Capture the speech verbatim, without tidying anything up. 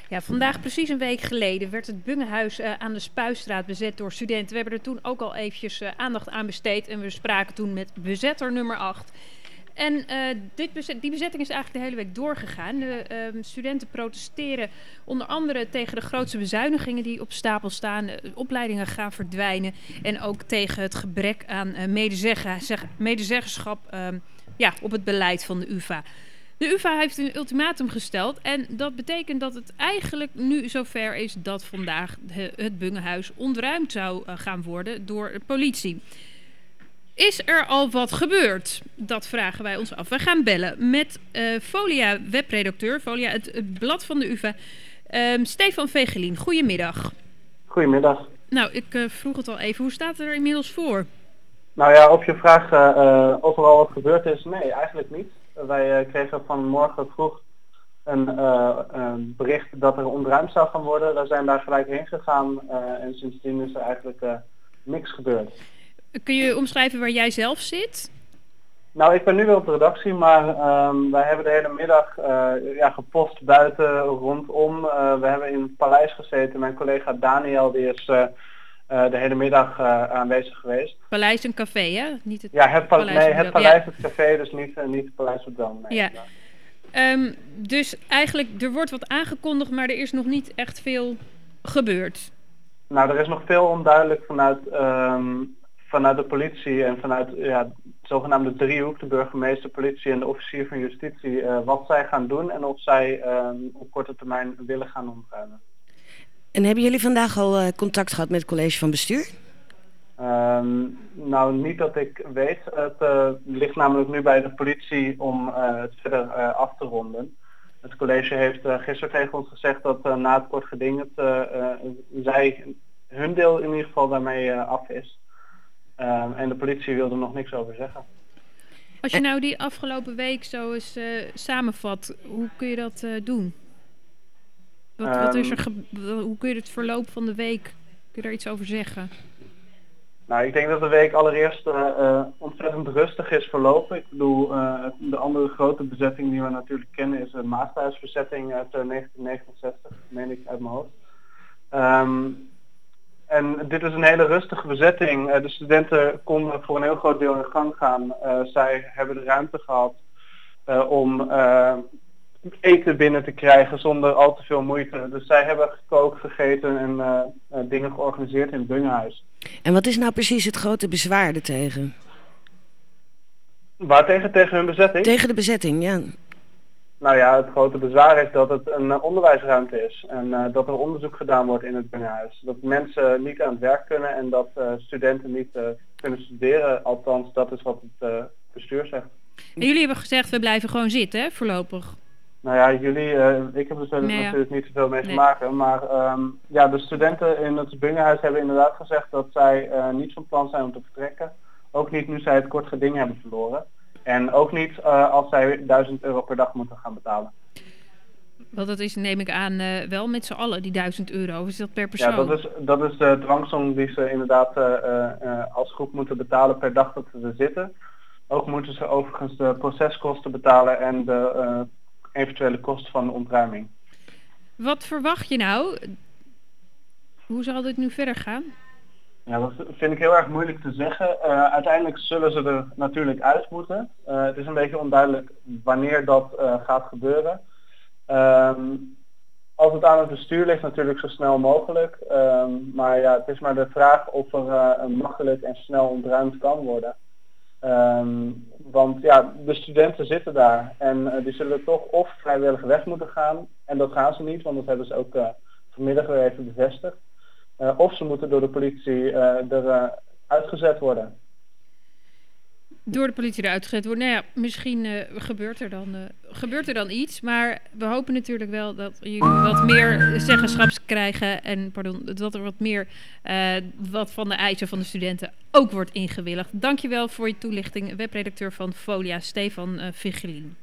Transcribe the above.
Ja, vandaag precies een week geleden werd het Bungehuis uh, aan de Spuistraat bezet door studenten. We hebben er toen ook al eventjes uh, aandacht aan besteed en we spraken toen met bezetter nummer acht. En uh, dit bezet, die bezetting is eigenlijk de hele week doorgegaan. De uh, studenten protesteren onder andere tegen de grootste bezuinigingen die op stapel staan. De opleidingen gaan verdwijnen en ook tegen het gebrek aan uh, medezeggen, zeg, medezeggenschap uh, ja, op het beleid van de U vA. De U vA heeft een ultimatum gesteld en dat betekent dat het eigenlijk nu zover is dat vandaag het Bungehuis ontruimd zou gaan worden door de politie. Is er al wat gebeurd? Dat vragen wij ons af. Wij gaan bellen met uh, Folia webredacteur, Folia, het, het blad van de U vA, um, Stefan Vegelien. Goedemiddag. Goedemiddag. Nou, ik uh, vroeg het al even. Hoe staat het er inmiddels voor? Nou ja, op je vraag uh, of er al wat gebeurd is, nee, eigenlijk niet. Wij uh, kregen vanmorgen vroeg een, uh, een bericht dat er ontruimd zou gaan worden. Wij zijn daar gelijk heen gegaan uh, en sindsdien is er eigenlijk uh, niks gebeurd. Kun je omschrijven waar jij zelf zit? Nou, ik ben nu weer op de redactie, maar um, wij hebben de hele middag uh, ja, gepost buiten, rondom. Uh, we hebben in het paleis gezeten. Mijn collega Daniel die is uh, uh, de hele middag uh, aanwezig geweest. Paleis een café, hè? Niet het ja, het, pa paleis, nee, het paleis, ja. Het café, dus niet, uh, niet het paleis op Dam. Nee, ja. Um, dus eigenlijk, er wordt wat aangekondigd, maar er is nog niet echt veel gebeurd. Nou, er is nog veel onduidelijk vanuit, um, vanuit de politie en vanuit ja, het zogenaamde driehoek, de burgemeester, politie en de officier van justitie, uh, wat zij gaan doen en of zij um, op korte termijn willen gaan ontruimen. En hebben jullie vandaag al uh, contact gehad met het college van bestuur? Um, nou, niet dat ik weet. Het uh, ligt namelijk nu bij de politie om uh, het verder uh, af te ronden. Het college heeft uh, gisteren tegen ons gezegd dat uh, na het kort geding het, uh, uh, zij hun deel in ieder geval daarmee uh, af is. Um, en de politie wil er nog niks over zeggen. Als je nou die afgelopen week zo eens uh, samenvat, hoe kun je dat uh, doen? Wat, um, wat is er ge- hoe kun je het verloop van de week, kun je daar iets over zeggen? Nou, ik denk dat de week allereerst uh, uh, ontzettend rustig is verlopen. Ik bedoel, uh, de andere grote bezetting die we natuurlijk kennen is de Maasthuisbezetting uit uh, negentien negenenzestig, meen ik uit mijn hoofd. Um, en dit is een hele rustige bezetting. Uh, de studenten konden voor een heel groot deel in gang gaan. Uh, zij hebben de ruimte gehad uh, om uh, eten binnen te krijgen zonder al te veel moeite. Dus zij hebben gekookt, gegeten en uh, uh, dingen georganiseerd in het Bungehuis. En wat is nou precies het grote bezwaar ertegen? Waartegen? Tegen hun bezetting? Tegen de bezetting, ja. Nou ja, het grote bezwaar is dat het een uh, onderwijsruimte is. En uh, dat er onderzoek gedaan wordt in het Bungehuis. Dat mensen niet aan het werk kunnen en dat uh, studenten niet uh, kunnen studeren. Althans, dat is wat het uh, bestuur zegt. En jullie hebben gezegd, we blijven gewoon zitten, hè, voorlopig? Nou ja, jullie, uh, ik heb er nee, natuurlijk ja. niet zoveel mee nee. te maken, maar um, ja, de studenten in het Bungehuis hebben inderdaad gezegd dat zij uh, niet van plan zijn om te vertrekken. Ook niet nu zij het kort geding hebben verloren. En ook niet uh, als zij duizend euro per dag moeten gaan betalen. Want dat is, neem ik aan, uh, wel met z'n allen, die duizend euro. Of is dat per persoon? Ja, dat is, dat is de dwangsom die ze inderdaad uh, uh, als groep moeten betalen per dag dat ze er zitten. Ook moeten ze overigens de proceskosten betalen en de uh, eventuele kosten van de ontruiming. Wat verwacht je nou? Hoe zal dit nu verder gaan? Ja, dat vind ik heel erg moeilijk te zeggen. Uh, uiteindelijk zullen ze er natuurlijk uit moeten. Uh, het is een beetje onduidelijk wanneer dat uh, gaat gebeuren. Um, als het aan het bestuur ligt, natuurlijk zo snel mogelijk. Um, maar ja, het is maar de vraag of er uh, makkelijk en snel ontruimd kan worden. Um, want ja, de studenten zitten daar en uh, die zullen toch of vrijwillig weg moeten gaan. En dat gaan ze niet, want dat hebben ze ook uh, vanmiddag weer even bevestigd. Uh, of ze moeten door de politie uh, er uh, uitgezet worden. Door de politie eruit gezet worden. Nou ja, misschien uh, gebeurt, er dan, uh, gebeurt er dan iets. Maar we hopen natuurlijk wel dat jullie wat meer zeggenschap krijgen. En pardon, dat er wat meer uh, wat van de eisen van de studenten ook wordt ingewilligd. Dankjewel voor je toelichting. Webredacteur van Folia, Stefan uh, Vegelien.